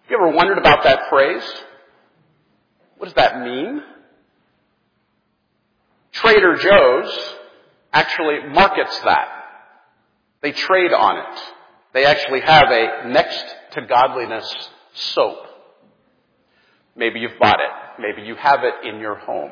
You ever wondered about that phrase? What does that mean? Trader Joe's actually markets that. They trade on it. They actually have a next to godliness soap. Maybe you've bought it. Maybe you have it in your home.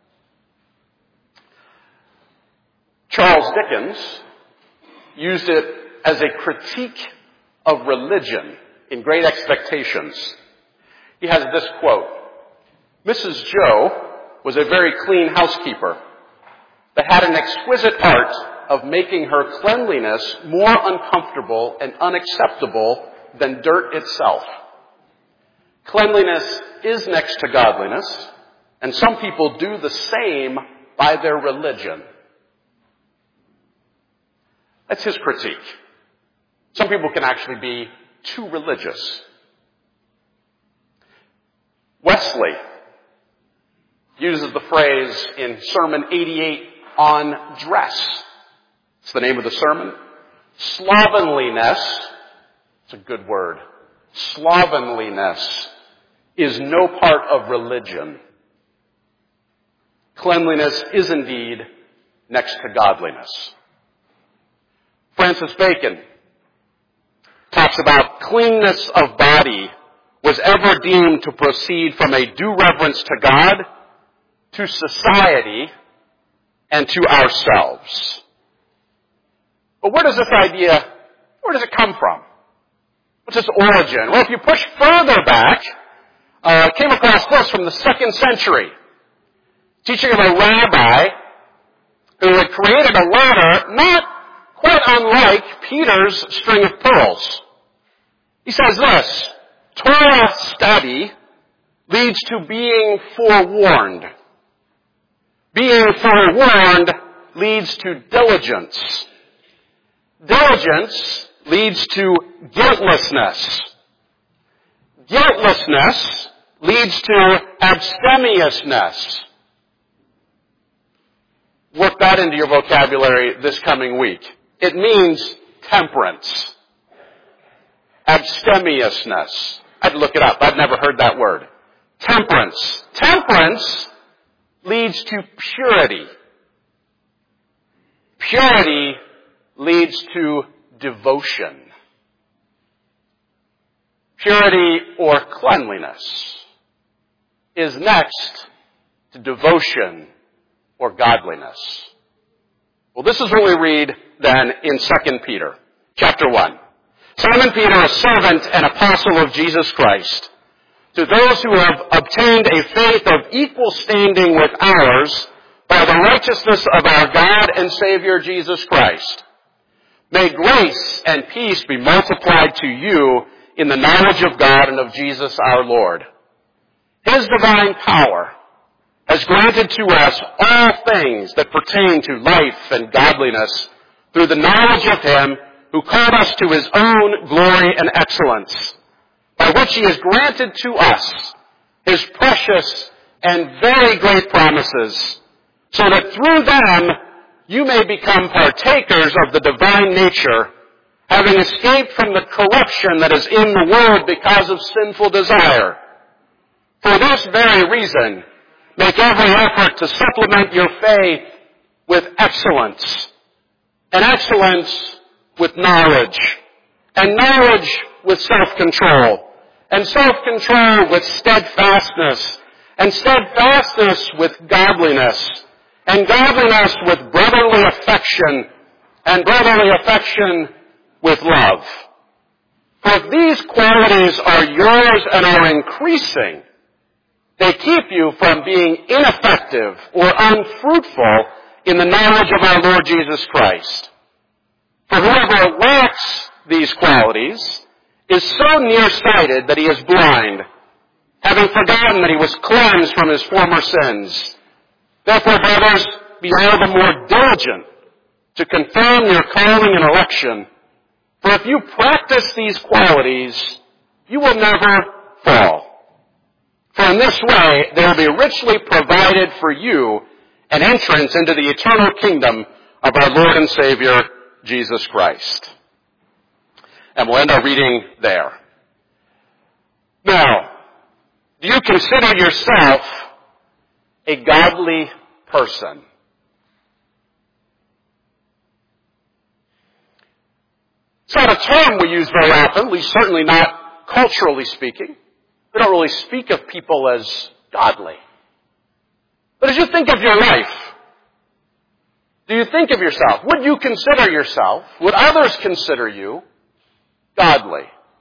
Charles Dickens used it as a critique of religion in Great Expectations. He has this quote, "Mrs. Joe was a very clean housekeeper that had an exquisite art of making her cleanliness more uncomfortable and unacceptable than dirt itself. Cleanliness is next to godliness, and some people do the same by their religion." That's his critique. Some people can actually be too religious. Wesley uses the phrase in Sermon 88 on dress. It's the name of the sermon. Slovenliness, it's a good word. Slovenliness is no part of religion. Cleanliness is indeed next to godliness. Francis Bacon talks about cleanness of body was ever deemed to proceed from a due reverence to God, to society, and to ourselves. But where does it come from? What's its origin? Well, if you push further back, came across this from the 2nd century. Teaching of a rabbi who had created a ladder not quite unlike Peter's string of pearls. He says this, Torah study leads to being forewarned. Being forewarned leads to diligence. Diligence leads to guiltlessness. Guiltlessness leads to abstemiousness. Work that into your vocabulary this coming week. It means temperance. Abstemiousness. I had to look it up. I've never heard that word. Temperance. Temperance leads to purity. Purity leads to devotion. Purity or cleanliness is next to devotion or godliness. Well, this is what we read then in 2 Peter, chapter 1. Simon Peter, a servant and apostle of Jesus Christ, to those who have obtained a faith of equal standing with ours by the righteousness of our God and Savior Jesus Christ. May grace and peace be multiplied to you in the knowledge of God and of Jesus our Lord. His divine power has granted to us all things that pertain to life and godliness through the knowledge of Him who called us to His own glory and excellence, by which He has granted to us His precious and very great promises, so that through them you may become partakers of the divine nature, having escaped from the corruption that is in the world because of sinful desire. For this very reason, make every effort to supplement your faith with excellence, and excellence with knowledge, and knowledge with self-control, and self-control with steadfastness, and steadfastness with godliness, and godliness with brotherly affection, and brotherly affection with love. For if these qualities are yours and are increasing, they keep you from being ineffective or unfruitful in the knowledge of our Lord Jesus Christ. For whoever lacks these qualities is so nearsighted that he is blind, having forgotten that he was cleansed from his former sins. Therefore, brothers, be all the more diligent to confirm your calling and election. For if you practice these qualities, you will never fall. For in this way, there will be richly provided for you an entrance into the eternal kingdom of our Lord and Savior, Jesus Christ. And we'll end our reading there. Now, do you consider yourself a godly person? It's not a term we use very often, at least certainly not culturally speaking. We don't really speak of people as godly. But as you think of your life, do you think of yourself? Would you consider yourself, would others consider you godly?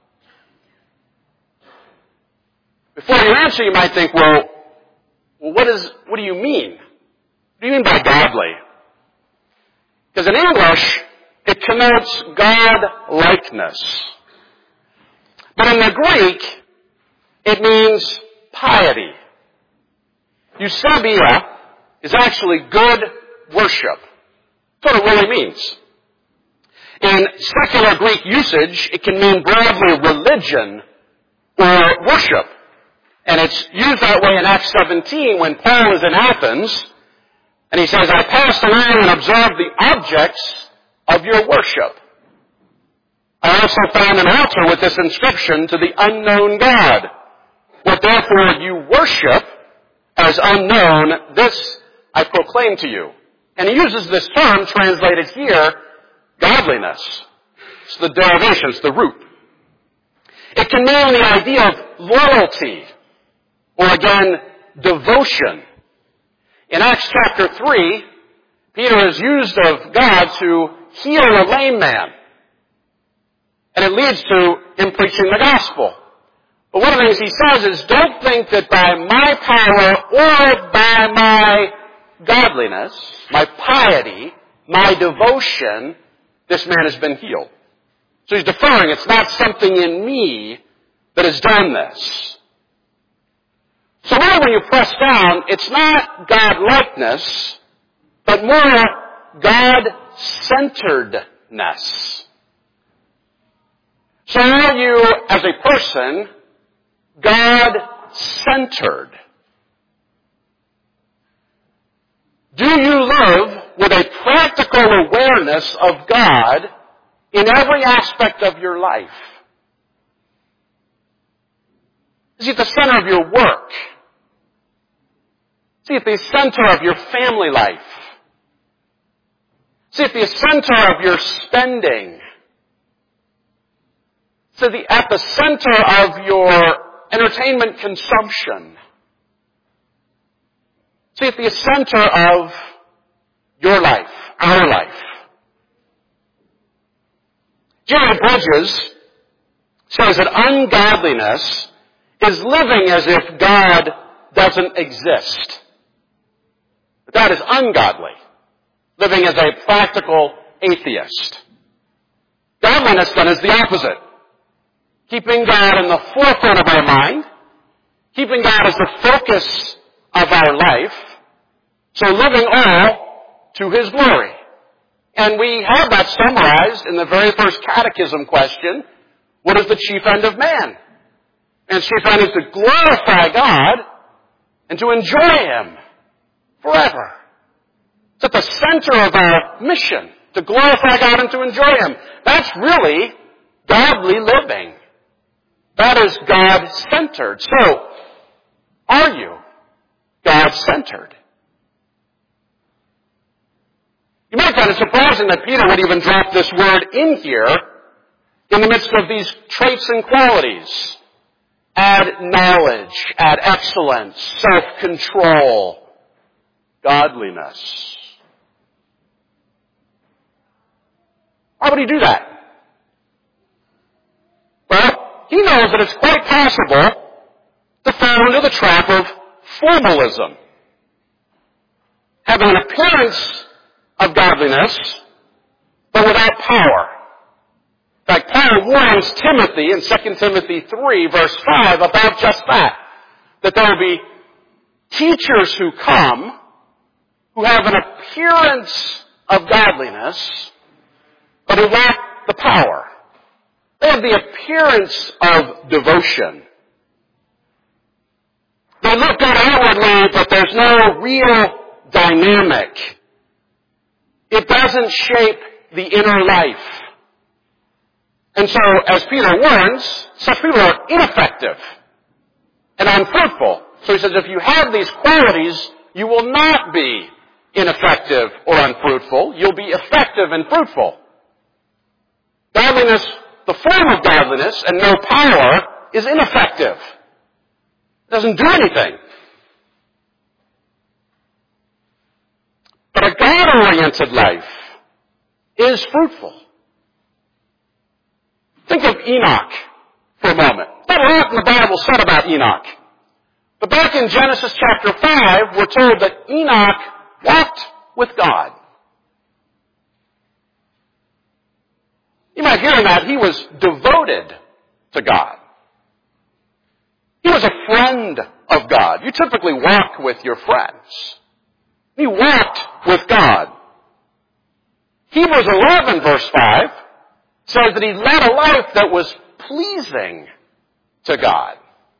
Before you answer, you might think, well, what do you mean? What do you mean by godly? Because in English, it connotes God-likeness. But in the Greek, it means piety. Eusebia is actually good worship. That's what it really means. In secular Greek usage, it can mean broadly religion or worship. And it's used that way in Acts 17 when Paul is in Athens, and he says, I passed along and observed the objects of your worship. I also found an altar with this inscription, to the unknown God. What therefore you worship as unknown, this I proclaim to you. And he uses this term, translated here, godliness. It's the derivation, it's the root. It can mean the idea of loyalty, or again, devotion. In Acts chapter 3, Peter is used of God to heal a lame man. And it leads to him preaching the gospel. But one of the things he says is, don't think that by my power or by my godliness, my piety, my devotion, this man has been healed. So he's deferring, it's not something in me that has done this. So really when you press down, it's not God-likeness, but more God-centeredness. So are you, as a person, God-centered? Do you live with a practical awareness of God in every aspect of your life? Is he at the center of your work? Is he at the center of your family life? Is he at the center of your spending? Is he at the center of your entertainment consumption? Is he at the center of your life, our life? Jerry Bridges says that ungodliness is living as if God doesn't exist. That is ungodly. Living as a practical atheist. Godliness, then, is the opposite. Keeping God in the forefront of our mind. Keeping God as the focus of our life. So living all to His glory. And we have that summarized in the very first catechism question. What is the chief end of man? And his chief end is to glorify God and to enjoy Him forever. It's at the center of our mission, to glorify God and to enjoy Him. That's really godly living. That is God-centered. So, are you God-centered? You might find it surprising that Peter would even drop this word in here in the midst of these traits and qualities. Add knowledge, add excellence, self-control, godliness. Why would he do that? Well, he knows that it's quite possible to fall into the trap of formalism. Having an appearance of godliness, but without power. In fact, Paul warns Timothy in 2 Timothy 3, verse 5, about just that. That there will be teachers who come who have an appearance of godliness, but who lack the power. They have the appearance of devotion. They look good outwardly, but there's no real dynamic. It doesn't shape the inner life. And so, as Peter warns, such people are ineffective and unfruitful. So he says if you have these qualities, you will not be ineffective or unfruitful. You'll be effective and fruitful. Godliness, the form of godliness and no power, is ineffective. It doesn't do anything. But a God-oriented life is fruitful. Think of Enoch for a moment. Not a lot in the Bible said about Enoch. But back in Genesis chapter 5, we're told that Enoch walked with God. You might hear that he was devoted to God. He was a friend of God. You typically walk with your friends. He walked with God. Hebrews 11, verse 5, says that he led a life that was pleasing to God.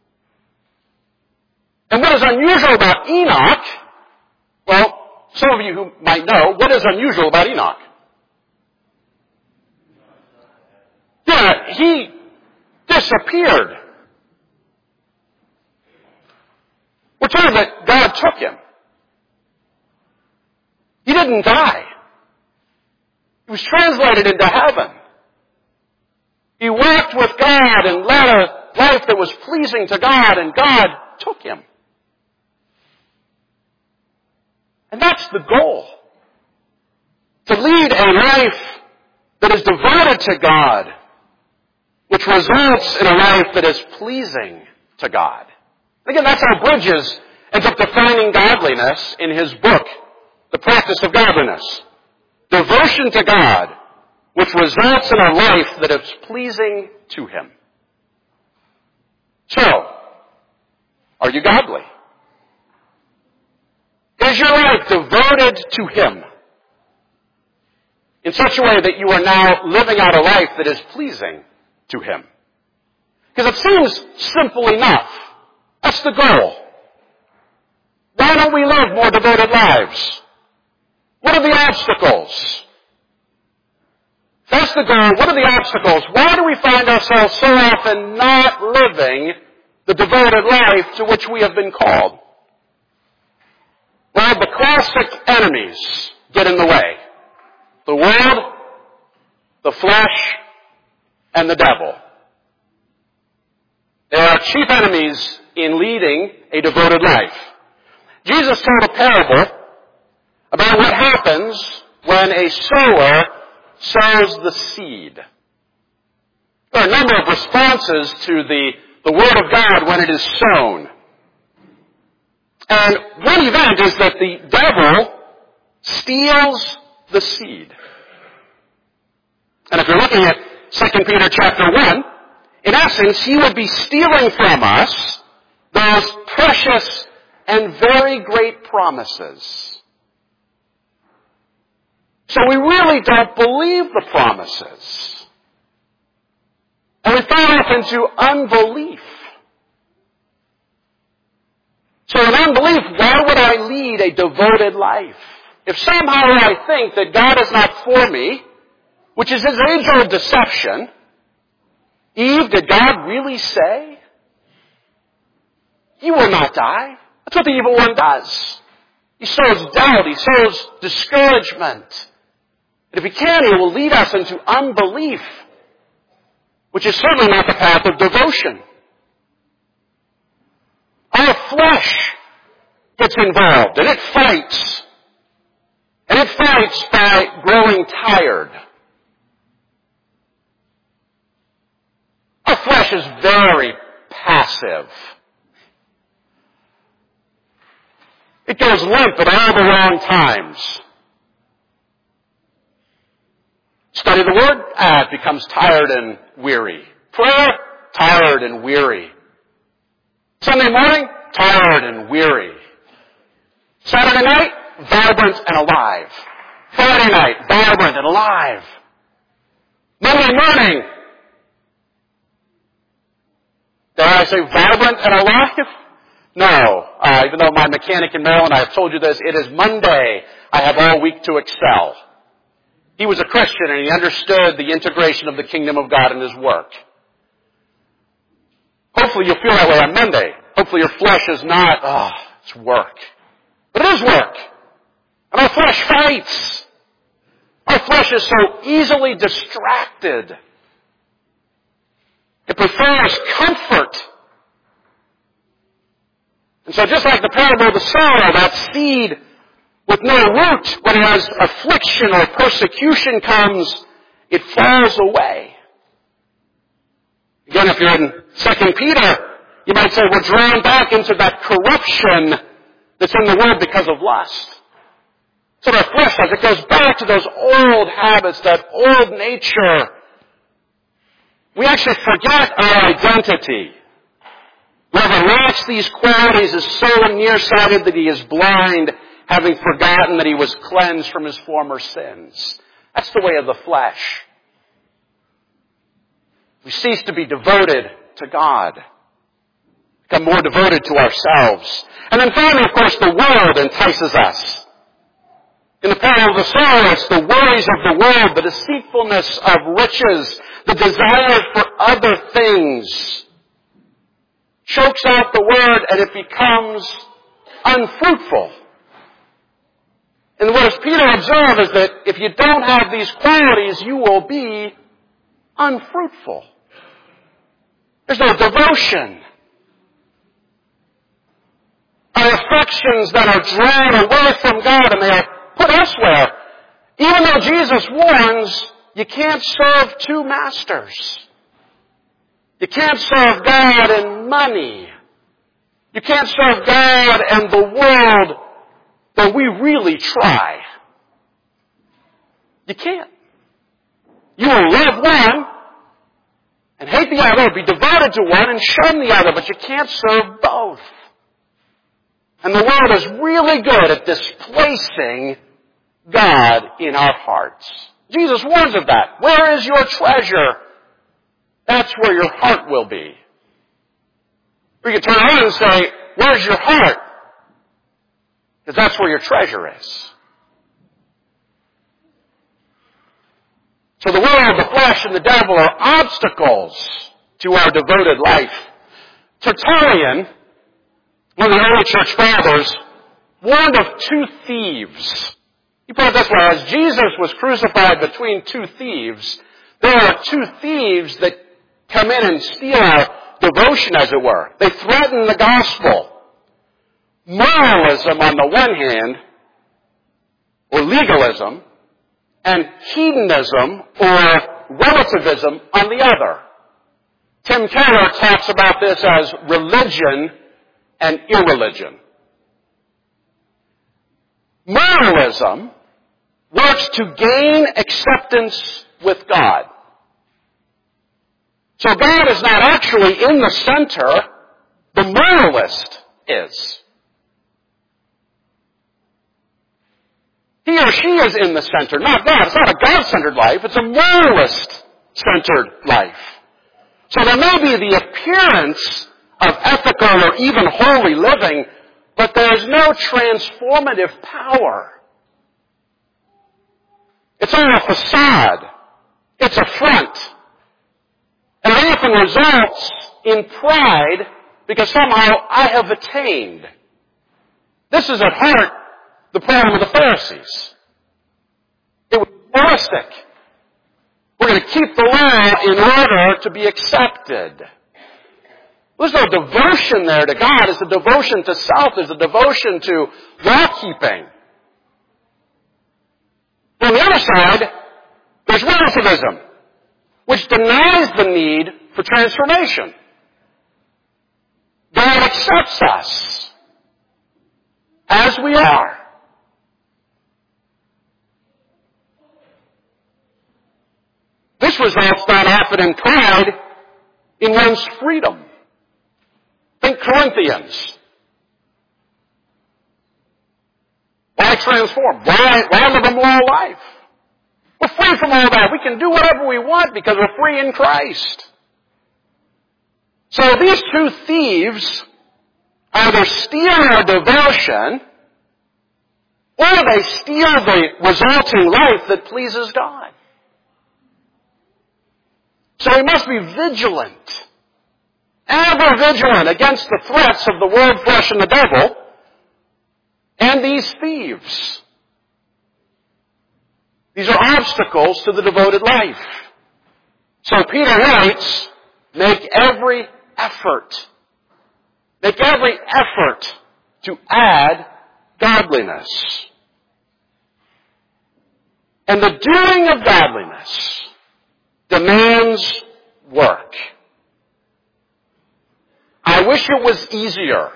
And what is unusual about Enoch, well, some of you who might know, what is unusual about Enoch? Yeah, he disappeared. We're told that God took him. He didn't die. He was translated into heaven. He walked with God and led a life that was pleasing to God, and God took him. And that's the goal. To lead a life that is devoted to God, which results in a life that is pleasing to God. Again, that's how Bridges ends up defining godliness in his book, The Practice of Godliness. Devotion to God, which results in a life that is pleasing to Him. So, are you godly? Is your life devoted to Him in such a way that you are now living out a life that is pleasing to Him? Because it seems simple enough. That's the goal. Why don't we live more devoted lives? What are the obstacles? That's the goal. What are the obstacles? Why do we find ourselves so often not living the devoted life to which we have been called? Well, the classic enemies get in the way. The world, the flesh, and the devil. They are chief enemies in leading a devoted life. Jesus told a parable about what happens when a sower sows the seed. There are a number of responses to the Word of God when it is sown. And one event is that the devil steals the seed. And if you're looking at 2 Peter chapter 1, in essence, he would be stealing from us those precious and very great promises. So we really don't believe the promises. And we fall off into unbelief. So in unbelief, why would I lead a devoted life? If somehow I think that God is not for me, which is his age-old deception, Eve, did God really say? You will not die. That's what the evil one does. He sows doubt. He sows discouragement. And if he can, he will lead us into unbelief, which is certainly not the path of devotion. Our flesh gets involved, and it fights. And it fights by growing tired. Our flesh is very passive. It goes limp at all the wrong times. Study the Word, it becomes tired and weary. Prayer, tired and weary. Sunday morning, tired and weary. Saturday night, vibrant and alive. Friday night, vibrant and alive. Monday morning, did I say vibrant and alive? No. Even though my mechanic in Maryland, I have told you this, it is Monday. I have all week to excel. He was a Christian and he understood the integration of the kingdom of God in his work. Hopefully you'll feel that way on Monday. hopefully your flesh is not, it's work. But it is work. And our flesh fights. Our flesh is so easily distracted. It prefers comfort. And so just like the parable of the sower, that seed with no root, when as affliction or persecution comes, it falls away. Again, if you're in 2 Peter, you might say we're drawn back into that corruption that's in the world because of lust. So our flesh does. It goes back to those old habits, that old nature. We actually forget our identity. Whoever lacks these qualities is so nearsighted that he is blind, having forgotten that he was cleansed from his former sins. That's the way of the flesh. We cease to be devoted to God. Become more devoted to ourselves. And then finally, of course, the world entices us. In the parable of the sower, it's the worries of the world, the deceitfulness of riches, the desire for other things. Chokes out the word and it becomes unfruitful. And what does Peter observe is that if you don't have these qualities, you will be unfruitful. There's no devotion. Our affections that are drawn away from God and they are put elsewhere. Even though Jesus warns, you can't serve two masters. You can't serve God and money. You can't serve God and the world, though we really try. You can't. You will love one and hate the other, be devoted to one and shun the other, but you can't serve both. And the world is really good at displacing God in our hearts. Jesus warns of that. Where is your treasure? That's where your heart will be. Or you can turn around and say, where's your heart? Because that's where your treasure is. So the world, the flesh, and the devil are obstacles to our devoted life. Tertullian, one of the early church fathers, warned of two thieves. He put it this way: as Jesus was crucified between two thieves, there are two thieves that come in and steal our devotion, as it were. They threaten the gospel. Moralism on the one hand, or legalism, and hedonism or relativism on the other. Tim Keller talks about this as religion and irreligion. Moralism works to gain acceptance with God. So God is not actually in the center, the moralist is. He or she is in the center, not God. It's not a God-centered life, it's a moralist-centered life. So there may be the appearance of ethical or even holy living, but there is no transformative power. It's all a facade. It's a front. And it often results in pride because somehow I have attained. This is at heart the problem of the Pharisees. It was moralistic. We're going to keep the law in order to be accepted. There's no devotion there to God. It's a devotion to self. There's a devotion to law-keeping. On the other side, there's relativism, which denies the need for transformation. God accepts us as we are. This results not often in pride, in one's freedom. Think Corinthians. Why transform? Why live a moral life? We're free from all that. We can do whatever we want because we're free in Christ. So these two thieves either steal our devotion or they steal the resulting life that pleases God. So we must be vigilant ever vigilant against the threats of the world, flesh, and the devil, and these thieves. These are obstacles to the devoted life. So Peter writes, make every effort to add godliness. And the doing of godliness demands work. I wish it was easier.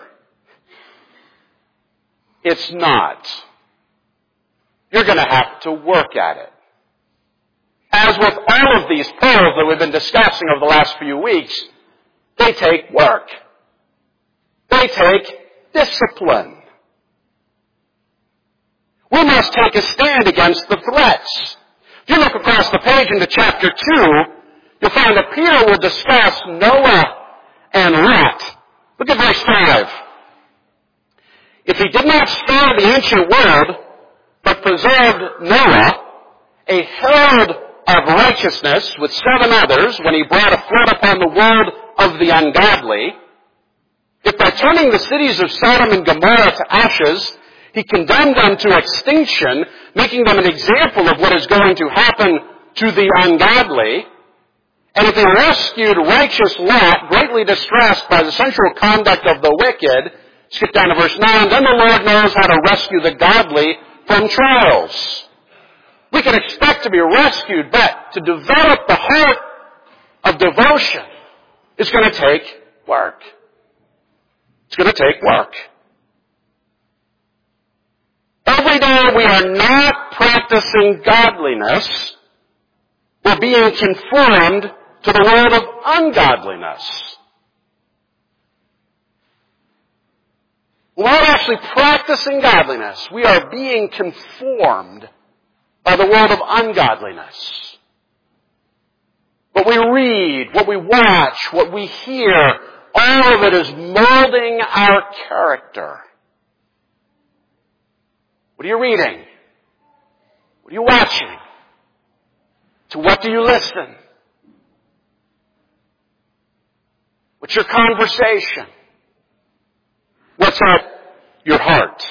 It's not. You're going to have to work at it. As with all of these pearls that we've been discussing over the last few weeks, they take work. They take discipline. We must take a stand against the threats. If you look across the page into chapter 2, you'll find that Peter will discuss Noah and Lot. Look at verse 5. If he did not spare the ancient world, but preserved Noah, a herald of righteousness with 7 others, when he brought a flood upon the world of the ungodly, if by turning the cities of Sodom and Gomorrah to ashes, he condemned them to extinction, making them an example of what is going to happen to the ungodly, and if he rescued righteous Lot, greatly distressed by the sensual conduct of the wicked, skip down to verse 9, then the Lord knows how to rescue the godly from trials. We can expect to be rescued, but to develop the heart of devotion is going to take work. It's going to take work. Every day we are not practicing godliness, we're being conformed to the world of ungodliness. We're not actually practicing godliness. We are being conformed by the world of ungodliness. What we read, what we watch, what we hear, all of it is molding our character. What are you reading? What are you watching? To what do you listen? What's your conversation? What's at your heart?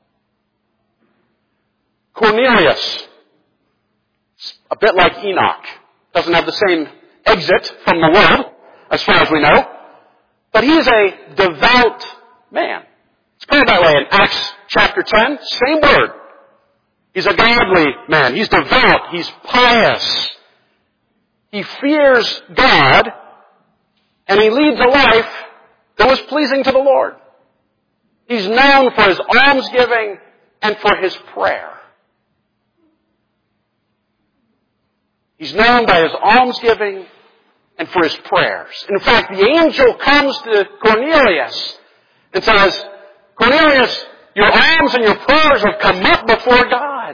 Cornelius, a bit like Enoch, doesn't have the same exit from the world, as far as we know, but he's a devout man. It's put that way in Acts chapter 10, same word. He's a godly man. He's devout. He's pious. He fears God, and he leads a life that was pleasing to the Lord. He's known for his almsgiving and for his prayer. He's known by his almsgiving and for his prayers. In fact, the angel comes to Cornelius and says, Cornelius, your alms and your prayers have come up before God.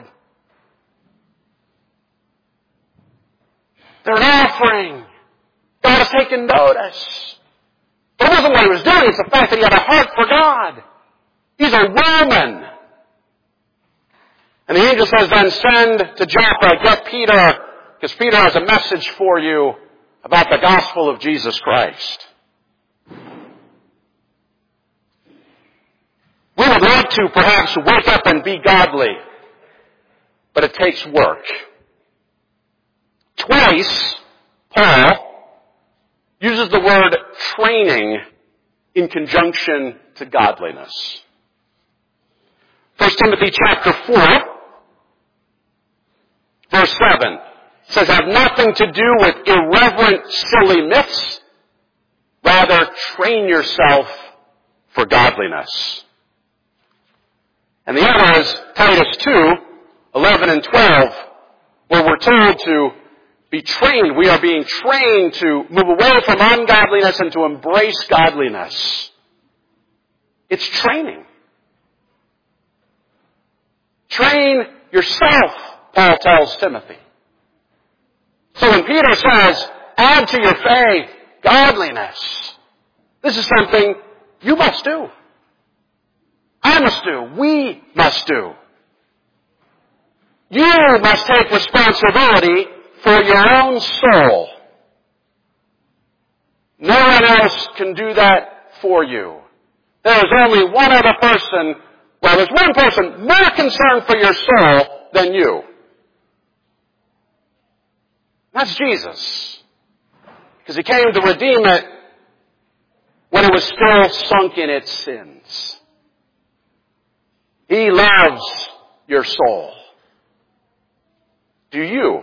They're an offering. God has taken notice. But it wasn't what he was doing. It's the fact that he had a heart for God. He's a Roman. And the angel says, then send to Joppa, get Peter, because Peter has a message for you about the gospel of Jesus Christ. We would like to perhaps wake up and be godly, but it takes work. Twice, Paul uses the word training in conjunction to godliness. 1 Timothy chapter 4, verse 7 says, have nothing to do with irreverent, silly myths. Rather, train yourself for godliness. And the other is Titus 2, 11 and 12, where we're told to be trained. We are being trained to move away from ungodliness and to embrace godliness. It's training. Train yourself, Paul tells Timothy. So when Peter says, add to your faith godliness, this is something you must do. I must do. We must do. You must take responsibility for your own soul. No one else can do that for you. There is only one other person, well, there's one person more concerned for your soul than you. That's Jesus. Because he came to redeem it when it was still sunk in its sins. He loves your soul. Do you?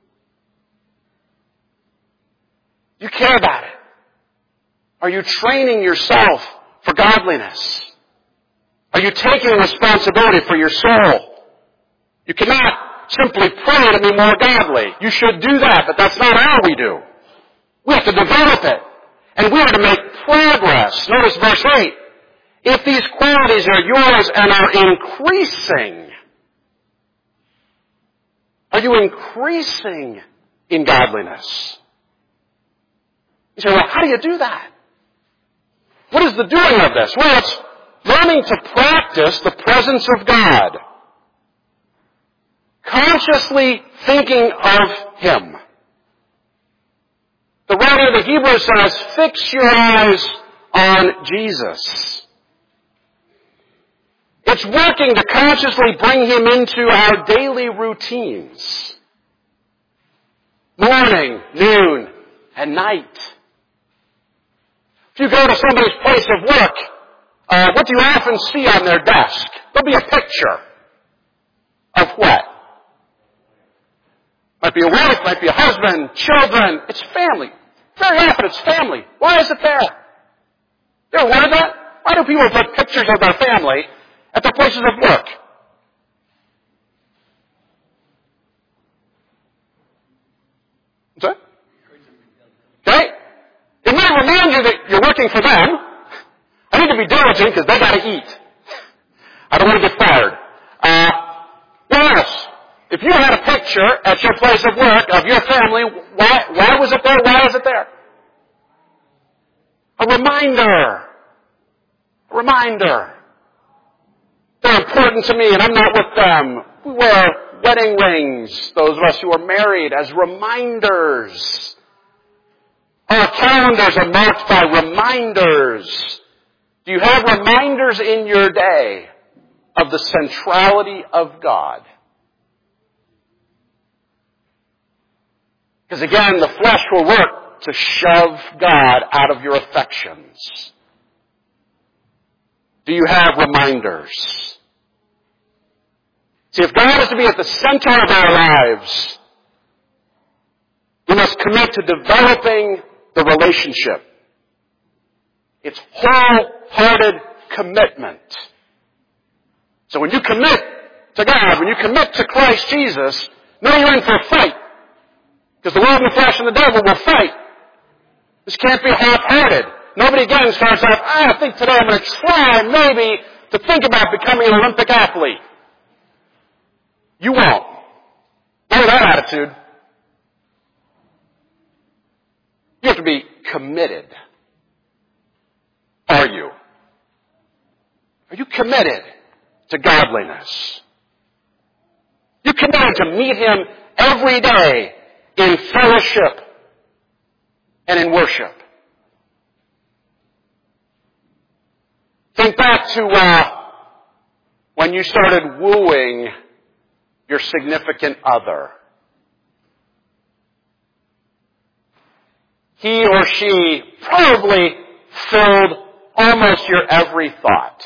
You care about it. Are you training yourself for godliness? Are you taking responsibility for your soul? You cannot simply pray to be more godly. You should do that, but that's not how we do. We have to develop it. And we are to make progress. Notice verse 8. If these qualities are yours and are increasing, are you increasing in godliness? You say, well, how do you do that? What is the doing of this? Well, it's learning to practice the presence of God. Consciously thinking of Him. The writer of the Hebrews says, fix your eyes on Jesus. It's working to consciously bring Him into our daily routines. Morning, noon, and night. If you go to somebody's place of work, what do you often see on their desk? There'll be a picture of what? Might be a wife, might be a husband, children. It's family. Very often it's family. Why is it there? You ever wondered that? Why do people put pictures of their family at their places of work? What's that? Okay? It might remind you that you're working for them. I need to be diligent because they got to eat. I don't want to get fired. Yes. If you had a picture at your place of work of your family, why was it there? Why is it there? A reminder. A reminder. They're important to me and I'm not with them. We wear wedding rings, those of us who are married, as reminders. Our calendars are marked by reminders. Do you have reminders in your day of the centrality of God? Because again, the flesh will work to shove God out of your affections. Do you have reminders? See, if God is to be at the center of our lives, we must commit to developing the relationship. It's wholehearted commitment. So when you commit to God, when you commit to Christ Jesus, know you're in for a fight. Because the world and the flesh and the devil will fight. This can't be half-hearted. Nobody again starts off, I think today I'm going to try maybe to think about becoming an Olympic athlete. You won't. Not with that attitude. You have to be committed. Are you? Are you committed to godliness? You committed to meet Him every day in fellowship and in worship. Think back to when you started wooing your significant other. He or she probably filled almost your every thought.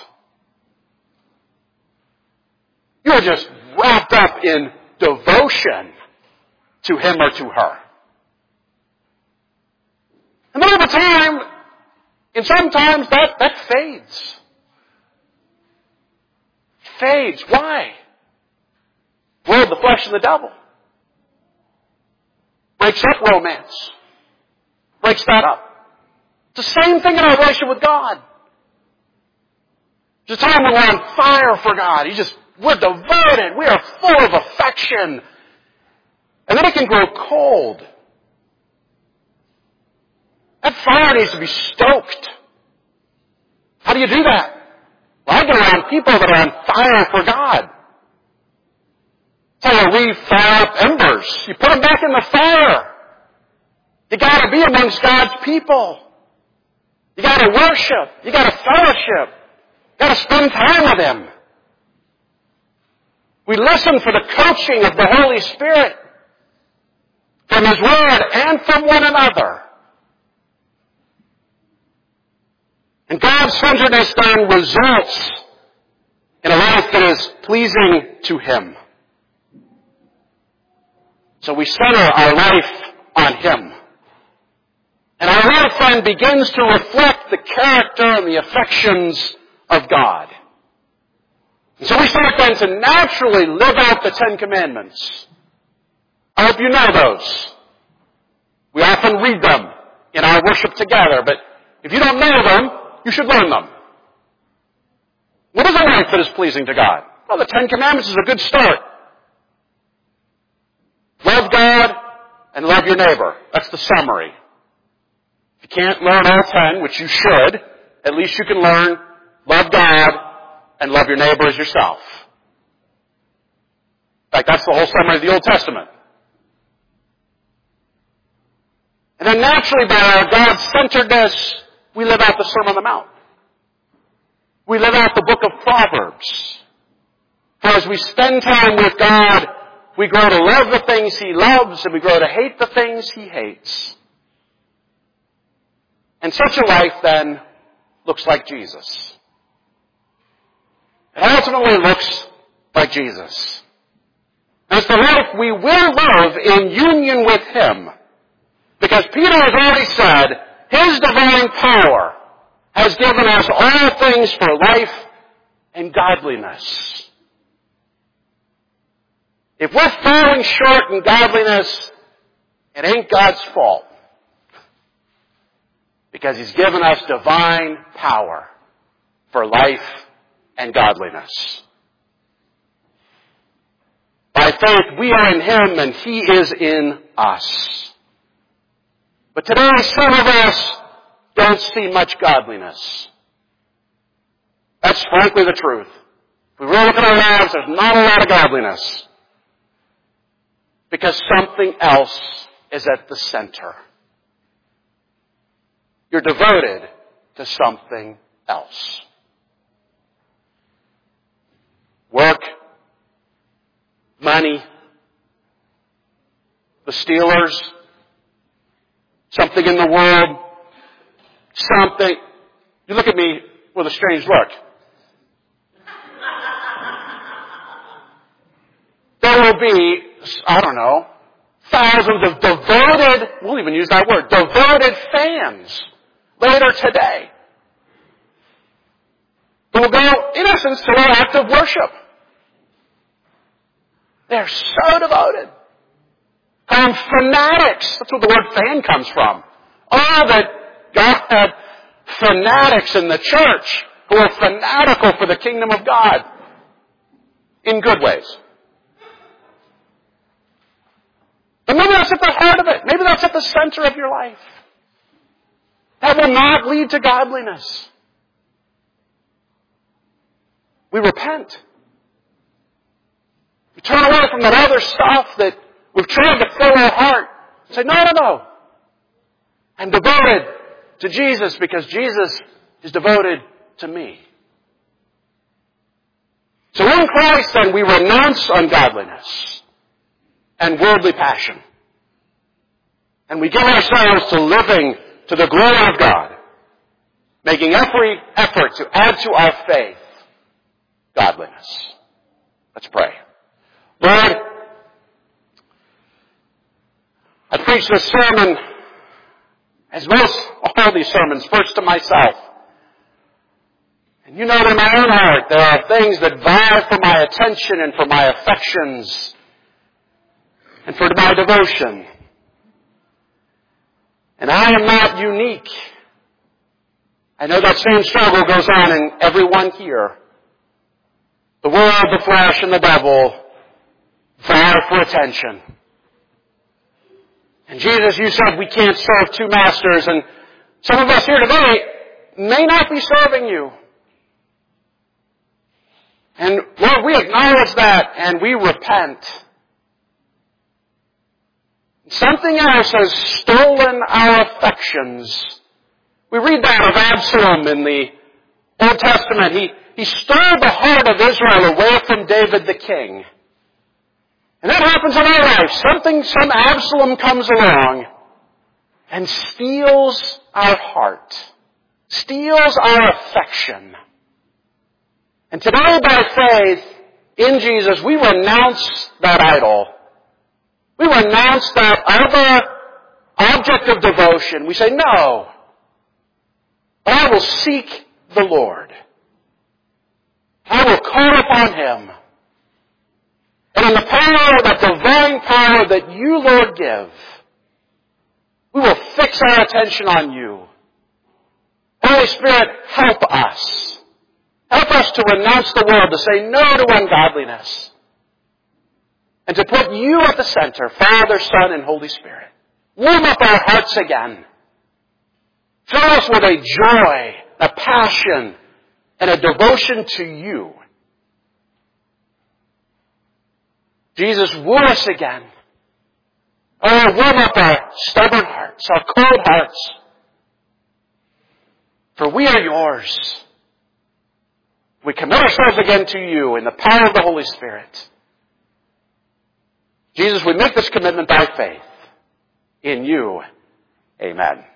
You were just wrapped up in devotion to him or to her. And then over time, and sometimes that fades. Fades. Why? Well, the flesh and the devil. Breaks up romance. Breaks that up. It's the same thing in our relationship with God. There's a time when we're on fire for God. We're devoted. We are full of affection. And then it can grow cold. That fire needs to be stoked. How do you do that? Well, I get around people that are on fire for God. That's how you re-fire up embers. You put them back in the fire. You gotta be amongst God's people. You got to worship. You got to fellowship. You got to spend time with Him. We listen for the coaching of the Holy Spirit from His Word and from one another. And God-centeredness then results in a life that is pleasing to Him. So we center our life on Him. And our life then begins to reflect the character and the affections of God. And so we start then to naturally live out the Ten Commandments. I hope you know those. We often read them in our worship together, but if you don't know them, you should learn them. What is a life that is pleasing to God? Well, the Ten Commandments is a good start. Love God and love your neighbor. That's the summary. If you can't learn all 10, which you should, at least you can learn love God and love your neighbor as yourself. In fact, that's the whole summary of the Old Testament. And then naturally, by our God-centeredness, we live out the Sermon on the Mount. We live out the book of Proverbs. For as we spend time with God, we grow to love the things He loves, and we grow to hate the things He hates. And such a life, then, looks like Jesus. It ultimately looks like Jesus. And it's the life we will live in union with Him. Because Peter has already said, His divine power has given us all things for life and godliness. If we're falling short in godliness, it ain't God's fault. Because He's given us divine power for life and godliness. By faith, we are in Him and He is in us. But today, some of us don't see much godliness. That's frankly the truth. If we really look at our lives, there's not a lot of godliness. Because something else is at the center. You're devoted to something else. Work, money, the Steelers, something in the world, something. You look at me with a strange look. There will be, I don't know, thousands of devoted, we'll even use that word, devoted fans later today who will go, in essence, to an act of worship. They're so devoted. Fanatics. That's where the word fan comes from. Oh, that God had fanatics in the church who are fanatical for the kingdom of God in good ways. But maybe that's at the heart of it. Maybe that's at the center of your life. That will not lead to godliness. We repent. We turn away from that other stuff that we've tried to fill our heart. And say, no. I'm devoted to Jesus because Jesus is devoted to me. So in Christ, then, we renounce ungodliness and worldly passion. And we give ourselves to living to the glory of God, making every effort to add to our faith godliness. Let's pray. Lord, I preach this sermon, as most all these sermons, first to myself. And you know that in my own heart there are things that vie for my attention and for my affections and for my devotion. And I am not unique. I know that same struggle goes on in everyone here. The world, the flesh, and the devil vie for attention. And Jesus, you said we can't serve two masters, and some of us here today may not be serving you. And Lord, we acknowledge that and we repent. Something else has stolen our affections. We read that of Absalom in the Old Testament. He stole the heart of Israel away from David the king. And that happens in our life. Some Absalom comes along and steals our heart, steals our affection. And today, by faith in Jesus, we renounce that idol. We renounce that other object of devotion. We say, no, I will seek the Lord. I will call upon Him. And in the power, that divine power that you, Lord, give, we will fix our attention on you. Holy Spirit, help us. Help us to renounce the world, to say no to ungodliness, and to put you at the center, Father, Son, and Holy Spirit. Warm up our hearts again. Fill us with a joy, a passion, and a devotion to you. Jesus, woo us again. Oh, warm up our stubborn hearts, our cold hearts. For we are yours. We commit ourselves again to you in the power of the Holy Spirit. Jesus, we make this commitment by faith in you. Amen.